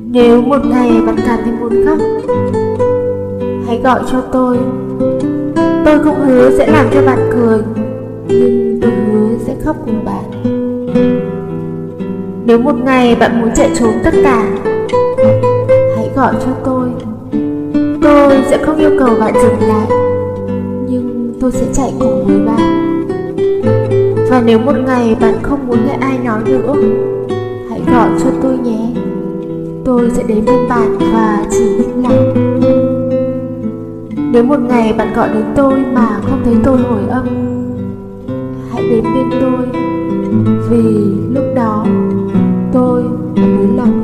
Nếu một ngày bạn cảm thấy muốn khóc, hãy gọi cho tôi. Tôi không hứa sẽ làm cho bạn cười, nhưng tôi hứa sẽ khóc cùng bạn. Nếu một ngày bạn muốn chạy trốn tất cả, hãy gọi cho tôi. Tôi sẽ không yêu cầu bạn dừng lại, nhưng tôi sẽ chạy cùng với bạn. Và nếu một ngày bạn không muốn nghe ai nói nữa, hãy gọi cho tôi nhé. Tôi sẽ đến bên bạn và chỉ im lặng. Nếu một ngày bạn gọi đến tôi mà không thấy tôi hồi âm, hãy đến bên tôi, vì lúc đó tôi mới lòng